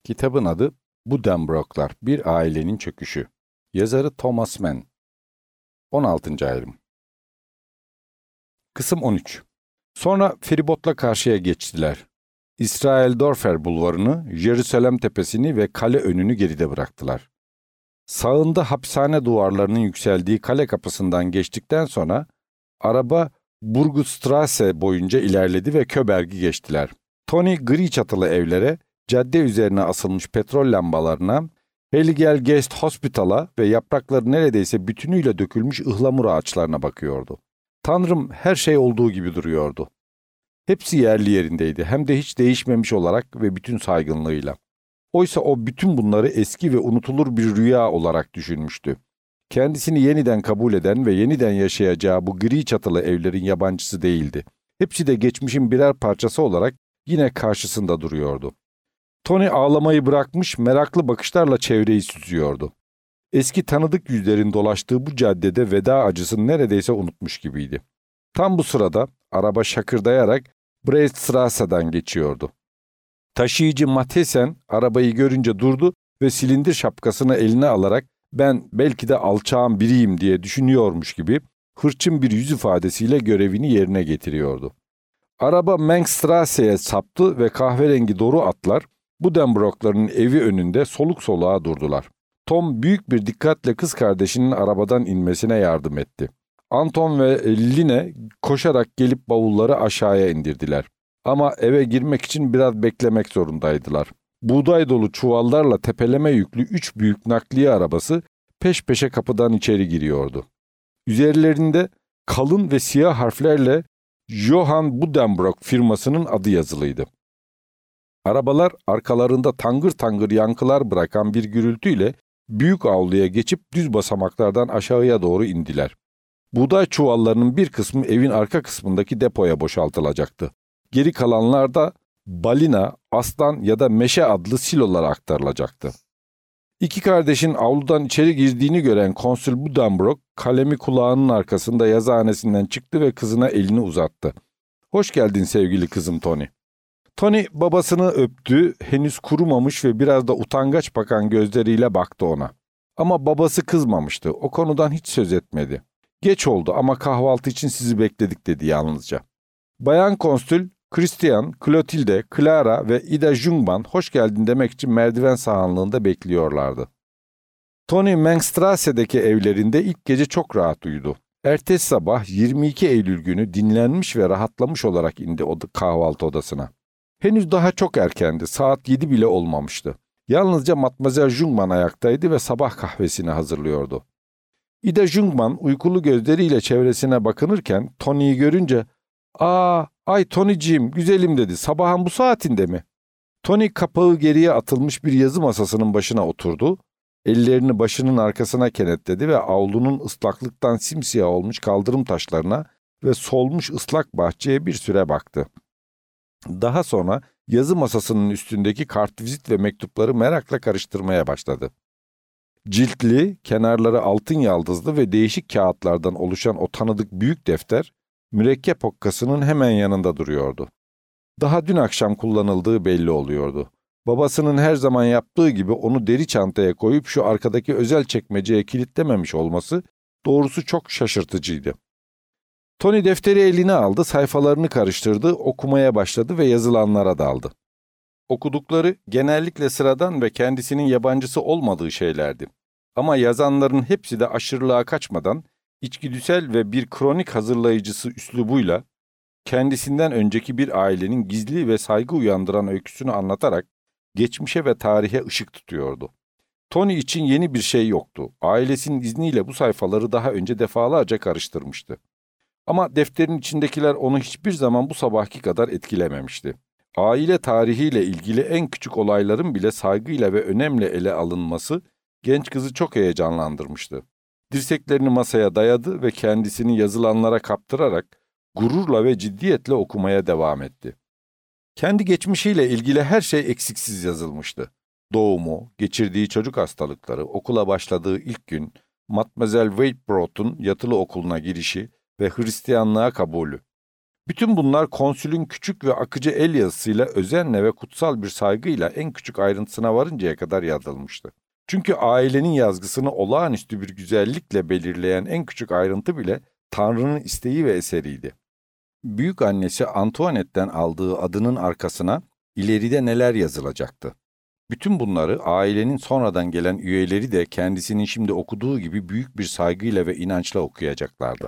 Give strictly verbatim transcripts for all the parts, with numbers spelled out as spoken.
Kitabın adı Buddenbrooklar, Bir Ailenin Çöküşü. Yazarı Thomas Mann. on altıncı ayrım. Kısım on üç. Sonra feribotla karşıya geçtiler. İsrail Dorfer bulvarını, Jerusalem tepesini ve kale önünü geride bıraktılar. Sağında hapishane duvarlarının yükseldiği kale kapısından geçtikten sonra araba Burgstrasse boyunca ilerledi ve Köberg'i geçtiler. Tony gri çatılı evlere, cadde üzerine asılmış petrol lambalarına, Heligel Guest Hospital'a ve yaprakları neredeyse bütünüyle dökülmüş ıhlamur ağaçlarına bakıyordu. Tanrım, her şey olduğu gibi duruyordu. Hepsi yerli yerindeydi, hem de hiç değişmemiş olarak ve bütün saygınlığıyla. Oysa o bütün bunları eski ve unutulur bir rüya olarak düşünmüştü. Kendisini yeniden kabul eden ve yeniden yaşayacağı bu gri çatılı evlerin yabancısı değildi. Hepsi de geçmişin birer parçası olarak yine karşısında duruyordu. Tony ağlamayı bırakmış, meraklı bakışlarla çevreyi süzüyordu. Eski tanıdık yüzlerin dolaştığı bu caddede veda acısını neredeyse unutmuş gibiydi. Tam bu sırada araba şakırdayarak Breitstrasse'den geçiyordu. Taşıyıcı Matesen arabayı görünce durdu ve silindir şapkasını eline alarak ben belki de alçağın biriyim diye düşünüyormuş gibi hırçın bir yüz ifadesiyle görevini yerine getiriyordu. Araba Mengstrasse'ye saptı ve kahverengi doru atlar Buddenbrookların evi önünde soluk soluğa durdular. Tom büyük bir dikkatle kız kardeşinin arabadan inmesine yardım etti. Anton ve Line koşarak gelip bavulları aşağıya indirdiler. Ama eve girmek için biraz beklemek zorundaydılar. Buğday dolu çuvallarla tepeleme yüklü üç büyük nakliye arabası peş peşe kapıdan içeri giriyordu. Üzerlerinde kalın ve siyah harflerle Johann Buddenbrook firmasının adı yazılıydı. Arabalar arkalarında tangır tangır yankılar bırakan bir gürültüyle büyük avluya geçip düz basamaklardan aşağıya doğru indiler. Buğday çuvallarının bir kısmı evin arka kısmındaki depoya boşaltılacaktı. Geri kalanlar da balina, aslan ya da meşe adlı silolara aktarılacaktı. İki kardeşin avludan içeri girdiğini gören Konsül Buddenbrook kalemi kulağının arkasında yazıhanesinden çıktı ve kızına elini uzattı. "Hoş geldin sevgili kızım Tony." Tony babasını öptü, henüz kurumamış ve biraz da utangaç bakan gözleriyle baktı ona. Ama babası kızmamıştı, o konudan hiç söz etmedi. "Geç oldu ama kahvaltı için sizi bekledik," dedi yalnızca. Bayan Konsül, Christian, Clotilde, Clara ve Ida Jungmann hoş geldin demek için merdiven sahanlığında bekliyorlardı. Tony Mengstrasse'deki evlerinde ilk gece çok rahat uyudu. Ertesi sabah yirmi iki Eylül günü dinlenmiş ve rahatlamış olarak indi o kahvaltı odasına. Henüz daha çok erkendi, saat yedi bile olmamıştı. Yalnızca Matmazel Jungmann ayaktaydı ve sabah kahvesini hazırlıyordu. Ida Jungmann uykulu gözleriyle çevresine bakınırken Tony'yi görünce "Aa, ay Tony'ciğim, güzelim," dedi. "Sabahın bu saatinde mi?" Tony kapağı geriye atılmış bir yazı masasının başına oturdu. Ellerini başının arkasına kenetledi ve avlunun ıslaklıktan simsiyah olmuş kaldırım taşlarına ve solmuş ıslak bahçeye bir süre baktı. Daha sonra yazı masasının üstündeki kartvizit ve mektupları merakla karıştırmaya başladı. Ciltli, kenarları altın yaldızlı ve değişik kağıtlardan oluşan o tanıdık büyük defter, mürekkep hokkasının hemen yanında duruyordu. Daha dün akşam kullanıldığı belli oluyordu. Babasının her zaman yaptığı gibi onu deri çantaya koyup şu arkadaki özel çekmeceye kilitlememiş olması doğrusu çok şaşırtıcıydı. Tony defteri eline aldı, sayfalarını karıştırdı, okumaya başladı ve yazılanlara daldı. Okudukları genellikle sıradan ve kendisinin yabancısı olmadığı şeylerdi. Ama yazanların hepsi de aşırılığa kaçmadan, içgüdüsel ve bir kronik hazırlayıcısı üslubuyla, kendisinden önceki bir ailenin gizli ve saygı uyandıran öyküsünü anlatarak, geçmişe ve tarihe ışık tutuyordu. Tony için yeni bir şey yoktu. Ailesinin izniyle bu sayfaları daha önce defalarca karıştırmıştı. Ama defterin içindekiler onu hiçbir zaman bu sabahki kadar etkilememişti. Aile tarihiyle ilgili en küçük olayların bile saygıyla ve önemle ele alınması genç kızı çok heyecanlandırmıştı. Dirseklerini masaya dayadı ve kendisini yazılanlara kaptırarak gururla ve ciddiyetle okumaya devam etti. Kendi geçmişiyle ilgili her şey eksiksiz yazılmıştı. Doğumu, geçirdiği çocuk hastalıkları, okula başladığı ilk gün, Mademoiselle Weitbroth'un yatılı okuluna girişi ve Hristiyanlığa kabulü. Bütün bunlar konsülün küçük ve akıcı el yazısıyla özenle ve kutsal bir saygıyla en küçük ayrıntısına varıncaya kadar yazılmıştı. Çünkü ailenin yazgısını olağanüstü bir güzellikle belirleyen en küçük ayrıntı bile Tanrı'nın isteği ve eseriydi. Büyük annesi Antoinette'den aldığı adının arkasına ileride neler yazılacaktı? Bütün bunları ailenin sonradan gelen üyeleri de kendisinin şimdi okuduğu gibi büyük bir saygıyla ve inançla okuyacaklardı.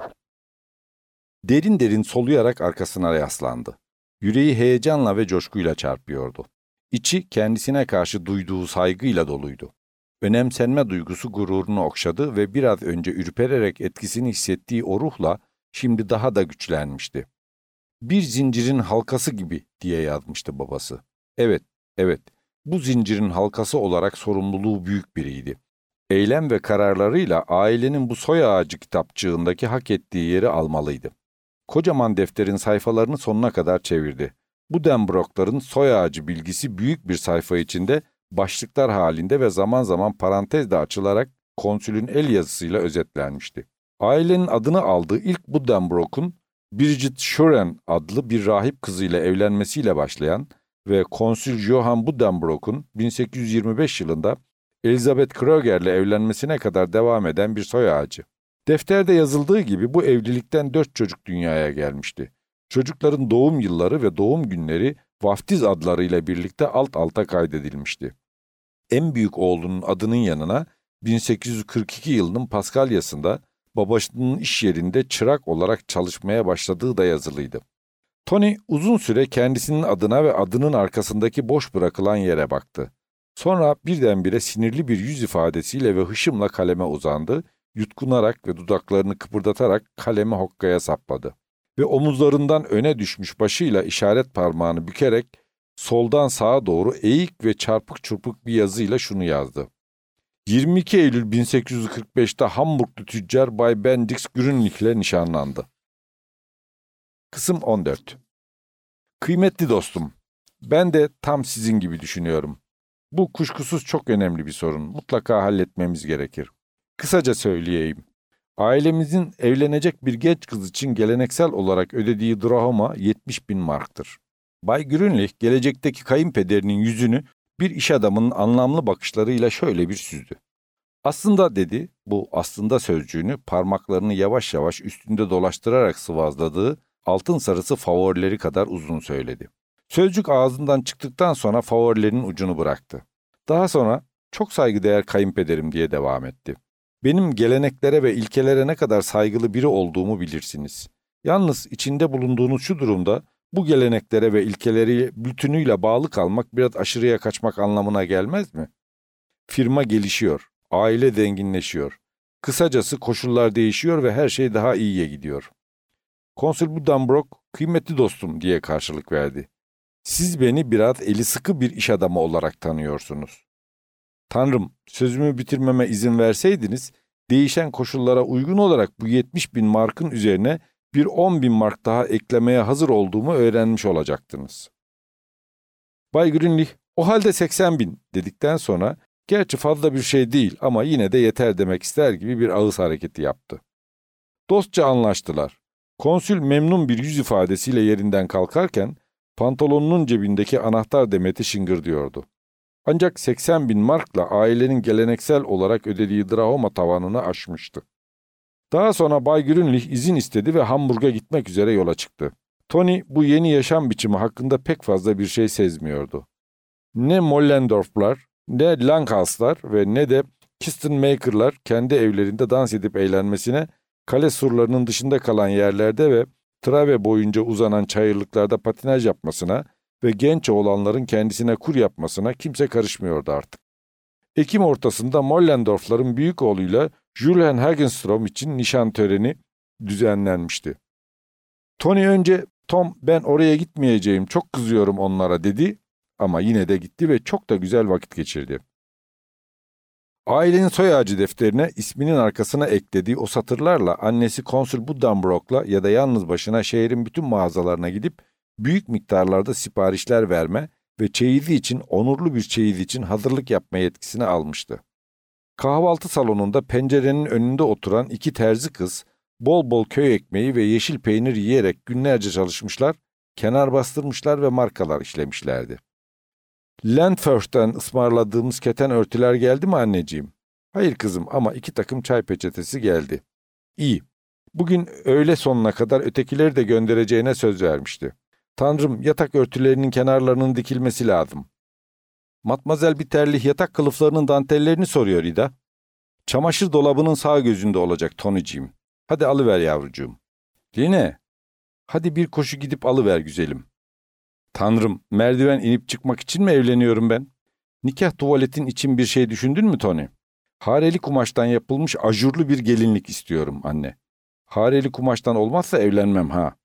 Derin derin soluyarak arkasına yaslandı. Yüreği heyecanla ve coşkuyla çarpıyordu. İçi kendisine karşı duyduğu saygıyla doluydu. Önemsenme duygusu gururunu okşadı ve biraz önce ürpererek etkisini hissettiği o ruhla şimdi daha da güçlenmişti. Bir zincirin halkası gibi diye yazmıştı babası. Evet, evet, bu zincirin halkası olarak sorumluluğu büyük biriydi. Eylem ve kararlarıyla ailenin bu soy ağacı kitapçığındaki hak ettiği yeri almalıydı. Kocaman defterin sayfalarını sonuna kadar çevirdi. Bu Denbrock'ların soy ağacı bilgisi büyük bir sayfa içinde başlıklar halinde ve zaman zaman parantezle açılarak konsülün el yazısıyla özetlenmişti. Ailenin adını aldığı ilk bu Denbrock'un Bridget Schuren adlı bir rahip kızıyla evlenmesiyle başlayan ve konsül Johann Buddenbrook'un bin sekiz yüz yirmi beş yılında Elizabeth Kröger'le evlenmesine kadar devam eden bir soy ağacı. Defterde yazıldığı gibi bu evlilikten dört çocuk dünyaya gelmişti. Çocukların doğum yılları ve doğum günleri vaftiz adlarıyla birlikte alt alta kaydedilmişti. En büyük oğlunun adının yanına bin sekiz yüz kırk iki yılının Paskalyası'nda babasının iş yerinde çırak olarak çalışmaya başladığı da yazılıydı. Tony uzun süre kendisinin adına ve adının arkasındaki boş bırakılan yere baktı. Sonra birdenbire sinirli bir yüz ifadesiyle ve hışımla kaleme uzandı, yutkunarak ve dudaklarını kıpırdatarak kalemi hokkaya sapladı. Ve omuzlarından öne düşmüş başıyla işaret parmağını bükerek soldan sağa doğru eğik ve çarpık çırpık bir yazıyla şunu yazdı. yirmi iki Eylül bin sekiz yüz kırk beş'te Hamburglu tüccar Bay Bendix Grünlich ile nişanlandı. Kısım on dört. Kıymetli dostum, ben de tam sizin gibi düşünüyorum. Bu kuşkusuz çok önemli bir sorun. Mutlaka halletmemiz gerekir. Kısaca söyleyeyim. Ailemizin evlenecek bir genç kız için geleneksel olarak ödediği drahma yetmiş bin marktır. Bay Grünlich gelecekteki kayınpederinin yüzünü bir iş adamının anlamlı bakışlarıyla şöyle bir süzdü. Aslında dedi, bu aslında sözcüğünü parmaklarını yavaş yavaş üstünde dolaştırarak sıvazladığı altın sarısı favorileri kadar uzun söyledi. Sözcük ağzından çıktıktan sonra favorilerin ucunu bıraktı. Daha sonra çok saygıdeğer kayınpederim diye devam etti. Benim geleneklere ve ilkelere ne kadar saygılı biri olduğumu bilirsiniz. Yalnız içinde bulunduğunuz şu durumda bu geleneklere ve ilkeleri bütünüyle bağlı kalmak biraz aşırıya kaçmak anlamına gelmez mi? Firma gelişiyor, aile zenginleşiyor. Kısacası koşullar değişiyor ve her şey daha iyiye gidiyor. Konsül Buddenbrook, kıymetli dostum diye karşılık verdi. Siz beni biraz eli sıkı bir iş adamı olarak tanıyorsunuz. Tanrım, sözümü bitirmeme izin verseydiniz, değişen koşullara uygun olarak bu yetmiş bin markın üzerine bir on bin mark daha eklemeye hazır olduğumu öğrenmiş olacaktınız. Bay Grünlich, o halde seksen bin dedikten sonra, gerçi fazla bir şey değil ama yine de yeter demek ister gibi bir ağız hareketi yaptı. Dostça anlaştılar. Konsül memnun bir yüz ifadesiyle yerinden kalkarken, pantolonunun cebindeki anahtar demeti şıngırdıyordu. Ancak seksen bin markla ailenin geleneksel olarak ödediği drahma tavanını aşmıştı. Daha sonra Bay Grünlich izin istedi ve Hamburg'a gitmek üzere yola çıktı. Tony bu yeni yaşam biçimi hakkında pek fazla bir şey sezmiyordu. Ne Mollendorf'lar, ne Langhaus'lar ve ne de Kistenmaker'lar kendi evlerinde dans edip eğlenmesine, kale surlarının dışında kalan yerlerde ve Trave boyunca uzanan çayırlıklarda patinaj yapmasına ve genç oğlanların kendisine kur yapmasına kimse karışmıyordu artık. Ekim ortasında Mollendorf'ların büyük oğluyla Julian Hagenstrom için nişan töreni düzenlenmişti. Tony önce, "Tom, ben oraya gitmeyeceğim, çok kızıyorum onlara," dedi ama yine de gitti ve çok da güzel vakit geçirdi. Ailenin soy ağacı defterine isminin arkasına eklediği o satırlarla annesi Konsül Buddenbrook'la ya da yalnız başına şehrin bütün mağazalarına gidip büyük miktarlarda siparişler verme ve çeyizi için, onurlu bir çeyiz için hazırlık yapma yetkisini almıştı. Kahvaltı salonunda pencerenin önünde oturan iki terzi kız, Bol bol köy ekmeği ve yeşil peynir yiyerek günlerce çalışmışlar, kenar bastırmışlar ve markalar işlemişlerdi. Landfirst'ten ısmarladığımız keten örtüler geldi mi anneciğim? Hayır kızım ama iki takım çay peçetesi geldi. İyi. Bugün öğle sonuna kadar ötekileri de göndereceğine söz vermişti. Tanrım, yatak örtülerinin kenarlarının dikilmesi lazım. Matmazel Bitterlich yatak kılıflarının dantellerini soruyor İda. Çamaşır dolabının sağ gözünde olacak Tony'ciğim. Hadi alıver yavrucuğum. Line, hadi bir koşu gidip alıver güzelim. Tanrım, merdiven inip çıkmak için mi evleniyorum ben? Nikah tuvaletin için bir şey düşündün mü Tony? Hareli kumaştan yapılmış ajurlu bir gelinlik istiyorum anne. Hareli kumaştan olmazsa evlenmem ha.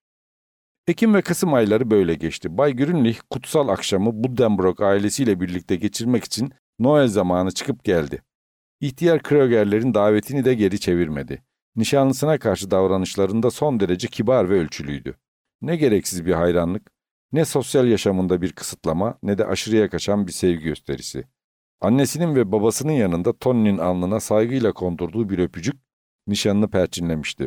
Ekim ve Kasım ayları böyle geçti. Bay Grünlich kutsal akşamı Buddenbrook ailesiyle birlikte geçirmek için Noel zamanı çıkıp geldi. İhtiyar Krögerlerin davetini de geri çevirmedi. Nişanlısına karşı davranışlarında son derece kibar ve ölçülüydü. Ne gereksiz bir hayranlık, ne sosyal yaşamında bir kısıtlama, ne de aşırıya kaçan bir sevgi gösterisi. Annesinin ve babasının yanında Tony'nin alnına saygıyla kondurduğu bir öpücük nişanını perçinlemişti.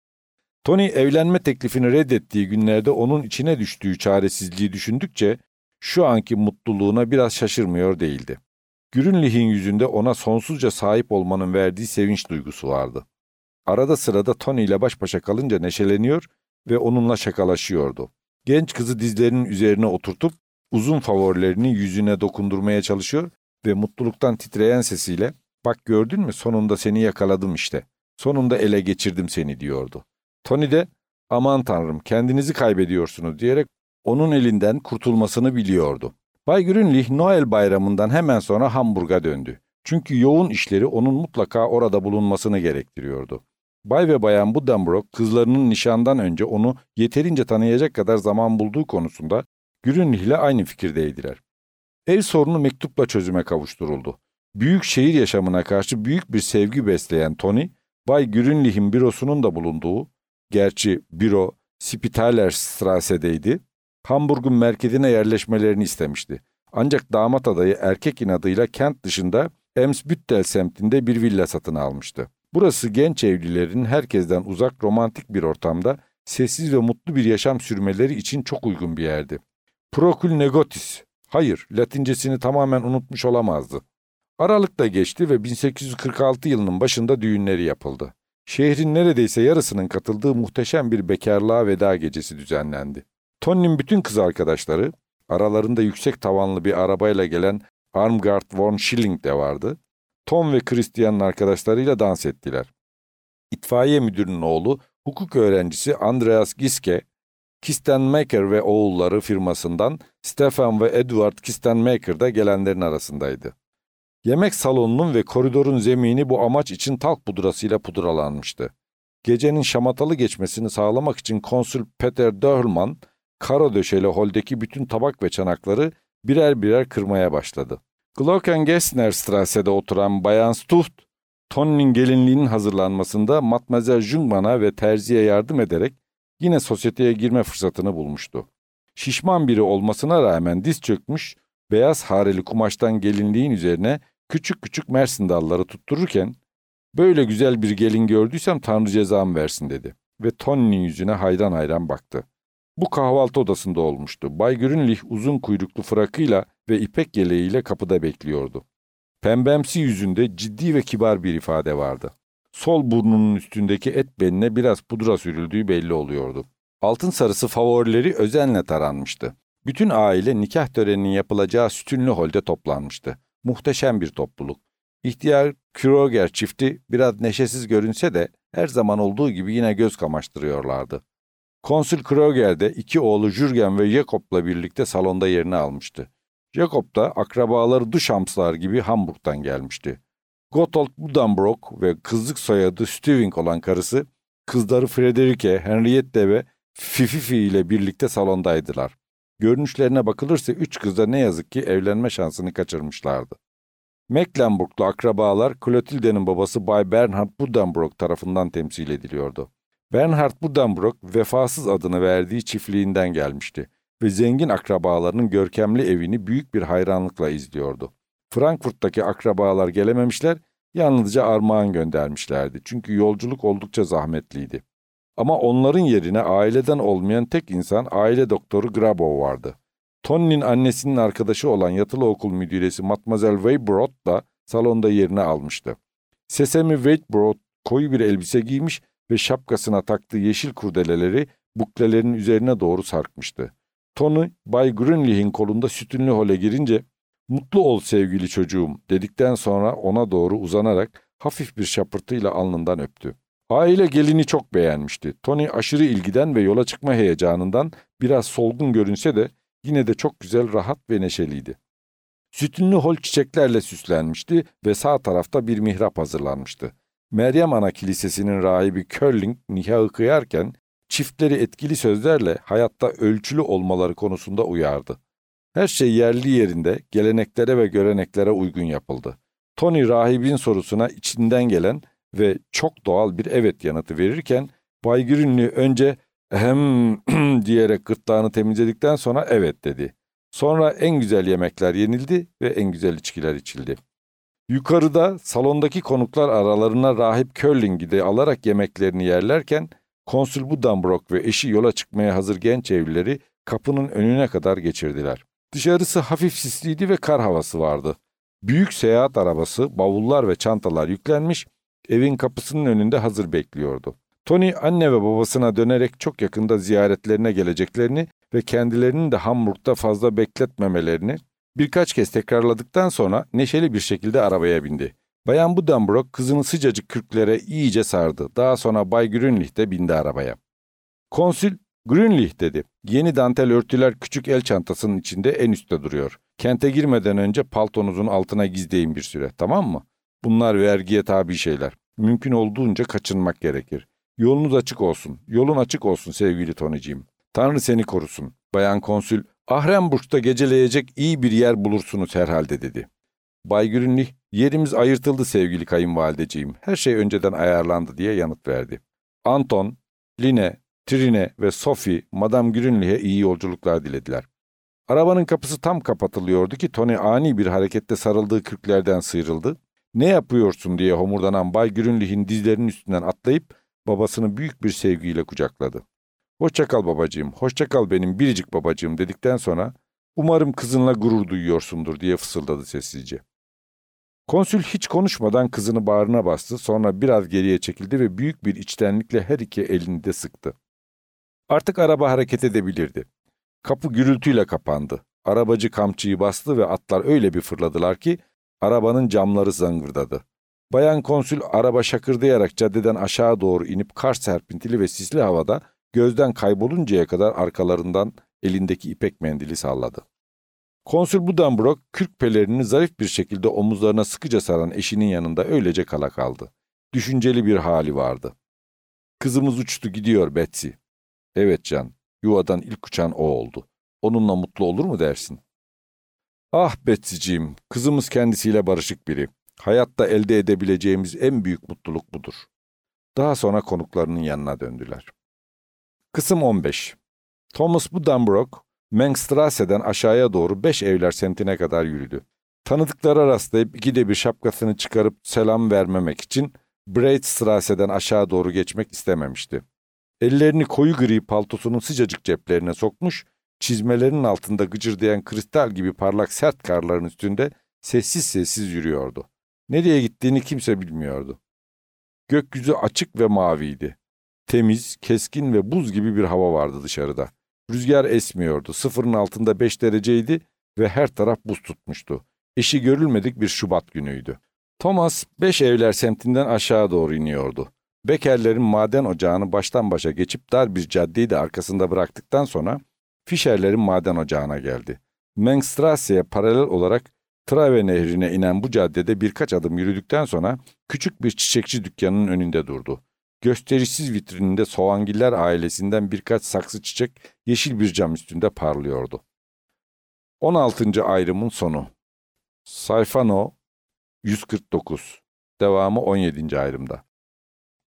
Tony evlenme teklifini reddettiği günlerde onun içine düştüğü çaresizliği düşündükçe şu anki mutluluğuna biraz şaşırmıyor değildi. Grünlich'in yüzünde ona sonsuzca sahip olmanın verdiği sevinç duygusu vardı. Arada sırada Tony ile baş başa kalınca neşeleniyor ve onunla şakalaşıyordu. Genç kızı dizlerinin üzerine oturtup uzun favorilerini yüzüne dokundurmaya çalışıyor ve mutluluktan titreyen sesiyle "Bak gördün mü, sonunda seni yakaladım işte. Sonunda ele geçirdim seni," diyordu. Tony de "Aman tanrım, kendinizi kaybediyorsunuz," diyerek onun elinden kurtulmasını biliyordu. Bay Grünlich Noel bayramından hemen sonra Hamburg'a döndü. Çünkü yoğun işleri onun mutlaka orada bulunmasını gerektiriyordu. Bay ve Bayan Buddenbrook kızlarının nişandan önce onu yeterince tanıyacak kadar zaman bulduğu konusunda Grünlich ile aynı fikirdeydiler. Ev sorunu mektupla çözüme kavuşturuldu. Büyük şehir yaşamına karşı büyük bir sevgi besleyen Tony, Bay Grünlich'in bürosunun da bulunduğu, gerçi büro Spitalerstrasse'deydi, Hamburg'un merkezine yerleşmelerini istemişti. Ancak damat adayı erkek inadıyla kent dışında Eimsbüttel semtinde bir villa satın almıştı. Burası genç evlilerin herkesten uzak romantik bir ortamda sessiz ve mutlu bir yaşam sürmeleri için çok uygun bir yerdi. Procul negotis, hayır, Latincesini tamamen unutmuş olamazdı. Aralık da geçti ve bin sekiz yüz kırk altı yılının başında düğünleri yapıldı. Şehrin neredeyse yarısının katıldığı muhteşem bir bekarlığa veda gecesi düzenlendi. Tony'nin bütün kız arkadaşları, aralarında yüksek tavanlı bir arabayla gelen Armgard von Schilling de vardı. Tom ve Christian'ın arkadaşlarıyla dans ettiler. İtfaiye müdürünün oğlu, hukuk öğrencisi Andreas Giske, Kistenmaker ve oğulları firmasından Stefan ve Edward Kistenmaker da gelenlerin arasındaydı. Yemek salonunun ve koridorun zemini bu amaç için talk pudrasıyla pudralanmıştı. Gecenin şamatalı geçmesini sağlamak için konsül Peter Döhlmann, karo döşeli holdeki bütün tabak ve çanakları birer birer kırmaya başladı. Glockengesnerstrasse'de oturan Bayan Stuft, Tony'nin gelinliğinin hazırlanmasında Matmazel Jungmann'a ve terziye yardım ederek yine sosyeteye girme fırsatını bulmuştu. Şişman biri olmasına rağmen diz çökmüş, beyaz hareli kumaştan gelinliğin üzerine küçük küçük mersin dalları tuttururken, "Böyle güzel bir gelin gördüysem Tanrı cezamı versin," dedi ve Tony'nin yüzüne hayran hayran baktı. Bu kahvaltı odasında olmuştu. Bay Grünlich uzun kuyruklu frakıyla ve ipek yeleğiyle kapıda bekliyordu. Pembemsi yüzünde ciddi ve kibar bir ifade vardı. Sol burnunun üstündeki et benine biraz pudra sürüldüğü belli oluyordu. Altın sarısı favorileri özenle taranmıştı. Bütün aile nikah töreninin yapılacağı sütunlu holde toplanmıştı. Muhteşem bir topluluk. İhtiyar Kröger çifti biraz neşesiz görünse de her zaman olduğu gibi yine göz kamaştırıyorlardı. Konsül Kröger de iki oğlu Jürgen ve Jakob'la birlikte salonda yerini almıştı. Jakob da akrabaları Duchamslar gibi Hamburg'dan gelmişti. Gotthold Buddenbrook ve kızlık soyadı Stüving olan karısı, kızları Friederike, Henriette ve Fififi ile birlikte salondaydılar. Görünüşlerine bakılırsa üç kız da ne yazık ki evlenme şansını kaçırmışlardı. Mecklenburglu akrabalar Clotilde'nin babası Bay Bernhard Buddenbrook tarafından temsil ediliyordu. Bernhard Buddenbrook vefasız adını verdiği çiftliğinden gelmişti ve zengin akrabalarının görkemli evini büyük bir hayranlıkla izliyordu. Frankfurt'taki akrabalar gelememişler, yalnızca armağan göndermişlerdi çünkü yolculuk oldukça zahmetliydi. Ama onların yerine aileden olmayan tek insan aile doktoru Grabo vardı. Tony'nin annesinin arkadaşı olan yatılı okul müdüresi Mademoiselle Weybrodt da salonda yerini almıştı. Sesame Weybrodt koyu bir elbise giymiş ve şapkasına taktığı yeşil kurdeleleri buklelerin üzerine doğru sarkmıştı. Tony, Bay Grünlich'in kolunda sütünlü hole girince "Mutlu ol sevgili çocuğum" dedikten sonra ona doğru uzanarak hafif bir şapırtıyla alnından öptü. Aile gelini çok beğenmişti. Tony aşırı ilgiden ve yola çıkma heyecanından biraz solgun görünse de yine de çok güzel, rahat ve neşeliydi. Sütünlü hol çiçeklerle süslenmişti ve sağ tarafta bir mihrap hazırlanmıştı. Meryem Ana Kilisesi'nin rahibi Curling nikahı kıyarken çiftleri etkili sözlerle hayatta ölçülü olmaları konusunda uyardı. Her şey yerli yerinde, geleneklere ve göreneklere uygun yapıldı. Tony rahibin sorusuna içinden gelen ve çok doğal bir evet yanıtı verirken Bay Grünli önce "ehem" diyerek gırtlağını temizledikten sonra evet dedi. Sonra en güzel yemekler yenildi ve en güzel içkiler içildi. Yukarıda salondaki konuklar aralarına rahip Curling'i de alarak yemeklerini yerlerken Konsül Buddenbrook ve eşi yola çıkmaya hazır genç evlileri kapının önüne kadar geçirdiler. Dışarısı hafif sisliydi ve kar havası vardı. Büyük seyahat arabası, bavullar ve çantalar yüklenmiş, evin kapısının önünde hazır bekliyordu. Tony anne ve babasına dönerek çok yakında ziyaretlerine geleceklerini ve kendilerinin de Hamburg'da fazla bekletmemelerini birkaç kez tekrarladıktan sonra neşeli bir şekilde arabaya bindi. Bayan Buddenbrook kızını sıcacık kürklere iyice sardı. Daha sonra Bay Grünlich de bindi arabaya. Konsül, "Grünlich" dedi. "Yeni dantel örtüler küçük el çantasının içinde en üstte duruyor. Kente girmeden önce paltonuzun altına gizleyin bir süre, tamam mı? Bunlar vergiye tabi şeyler. Mümkün olduğunca kaçınmak gerekir. Yolunuz açık olsun, yolun açık olsun sevgili Tony'ciğim. Tanrı seni korusun." Bayan Konsül, "Ahrenburg'da geceleyecek iyi bir yer bulursunuz herhalde" dedi. Bay Grünlich, "Yerimiz ayırtıldı sevgili kayınvalideciğim. Her şey önceden ayarlandı" diye yanıt verdi. Anton, Line, Trine ve Sophie, Madame Grünlich'e iyi yolculuklar dilediler. Arabanın kapısı tam kapatılıyordu ki Tony ani bir harekette sarıldığı kürklerden sıyrıldı. "Ne yapıyorsun?" diye homurdanan Bay Grünlich'in dizlerinin üstünden atlayıp babasını büyük bir sevgiyle kucakladı. "Hoşça kal babacığım, hoşça kal benim biricik babacığım" dedikten sonra "Umarım kızınla gurur duyuyorsundur" diye fısıldadı sessizce. Konsül hiç konuşmadan kızını bağrına bastı, sonra biraz geriye çekildi ve büyük bir içtenlikle her iki elini de sıktı. Artık araba hareket edebilirdi. Kapı gürültüyle kapandı. Arabacı kamçıyı bastı ve atlar öyle bir fırladılar ki arabanın camları zangırdadı. Bayan Konsül araba şakırdayarak caddeden aşağı doğru inip kar serpintili ve sisli havada gözden kayboluncaya kadar arkalarından elindeki ipek mendili salladı. Konsül Buddenbrook kürk pelerini zarif bir şekilde omuzlarına sıkıca saran eşinin yanında öylece kala kaldı. Düşünceli bir hali vardı. "Kızımız uçtu gidiyor Betsy." "Evet Can, yuvadan ilk uçan o oldu. Onunla mutlu olur mu dersin?" "Ah Betsy'ciğim, kızımız kendisiyle barışık biri. Hayatta elde edebileceğimiz en büyük mutluluk budur." Daha sonra konuklarının yanına döndüler. Kısım on beş. Thomas Buddenbrook, Mengstrasse'den aşağıya doğru beş evler semtine kadar yürüdü. Tanıdıklara rastlayıp ikide bir şapkasını çıkarıp selam vermemek için Breitstrasse'den aşağı doğru geçmek istememişti. Ellerini koyu gri paltosunun sıcacık ceplerine sokmuş, çizmelerinin altında gıcırdayan kristal gibi parlak sert karların üstünde sessiz sessiz yürüyordu. Nereye gittiğini kimse bilmiyordu. Gökyüzü açık ve maviydi. Temiz, keskin ve buz gibi bir hava vardı dışarıda. Rüzgar esmiyordu. Sıfırın altında beş dereceydi ve her taraf buz tutmuştu. Eşi görülmedik bir Şubat günüydü. Thomas, Beş Evler semtinden aşağı doğru iniyordu. Beckerlerin maden ocağını baştan başa geçip dar bir caddeyi de arkasında bıraktıktan sonra Fischerlerin maden ocağına geldi. Mengstrasse'ye paralel olarak Trave nehrine inen bu caddede birkaç adım yürüdükten sonra küçük bir çiçekçi dükkanının önünde durdu. Gösterişsiz vitrininde Soğangiller ailesinden birkaç saksı çiçek yeşil bir cam üstünde parlıyordu. on altıncı ayrımın sonu. Sayfa no yüz kırk dokuz. Devamı on yedinci ayrımda.